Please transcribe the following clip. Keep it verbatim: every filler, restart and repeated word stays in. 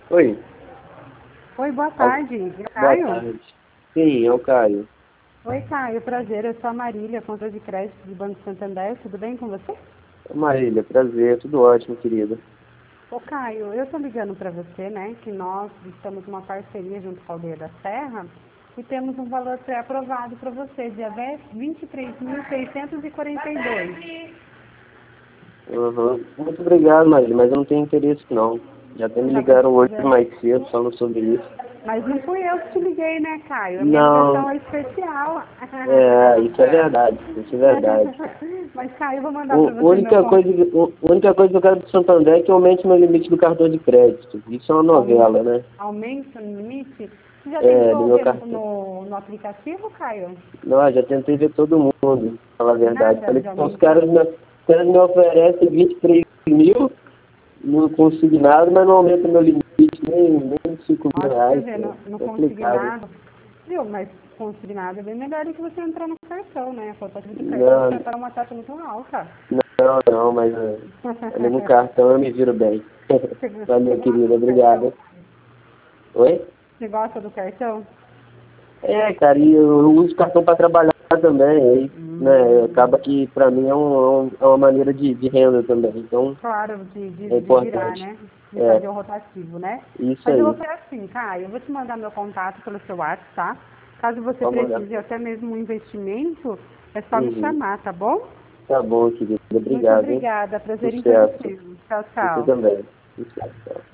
Oi, Oi, boa al- tarde. É boa Caio? tarde. Sim, é o Caio. Oi, Caio, prazer. Eu sou a Marília, conta de crédito do Banco Santander. Tudo bem com você? Marília, prazer, tudo ótimo, querida. Ô, Caio, eu estou ligando para você, né, que nós estamos numa parceria junto com a Aldeia da Serra e temos um valor pré-aprovado para você, dia vinte e três mil seiscentos e quarenta e dois. Uhum. Muito obrigado, Marília, mas eu não tenho interesse não. Já até Você me está ligaram hoje precisando? mais cedo falando sobre isso. Mas não fui eu que te liguei, né, Caio? A minha Não, ligação é especial. é, isso é verdade, isso é verdade. Mas, Caio, eu vou mandar O, para a você meu única contato. coisa, que- o- a única coisa que eu quero do Santander é que aumente meu limite do cartão de crédito. Isso é uma Aume- novela, né? Aumento no limite? Você já É, do tentou meu ver no, cartão. no, no aplicativo, Caio? Não, já tentei ver todo mundo, pra falar a verdade. Nada Falei de que os aumentar. caras me, os caras me oferecem vinte e três mil no consignado, mas não aumenta meu limite nem, nem cinco mil Olha, pra você reais. ver, no, no É complicado. consignado, viu? Mas consignado é bem melhor do que você entrar no cartão, né? A cotativa do cartão você Não, vai pagar uma taxa muito alta. não, não, mas é, ali no cartão eu me viro bem. Você, você Valeu, gosta querida, do cartão? obrigado. Oi? Você gosta do cartão? É, cara, e eu uso cartão para trabalhar também, aí, né, Hum, acaba que para mim é, um, é um- é uma maneira de, de renda também, então claro, de, de, é de girar, importante. né? De fazer É, o rotativo, né? isso Mas eu vou aí. fazer assim, Caio, eu vou te mandar meu contato pelo seu WhatsApp, tá? Caso você Vamos olhar. precise até mesmo um investimento, é só me Uhum. chamar, tá bom? Tá bom, querida. Muito Obrigado, hein? obrigada, prazer em Sucesso. conhecê-lo. Tchau, Você tchau. também. Sucesso.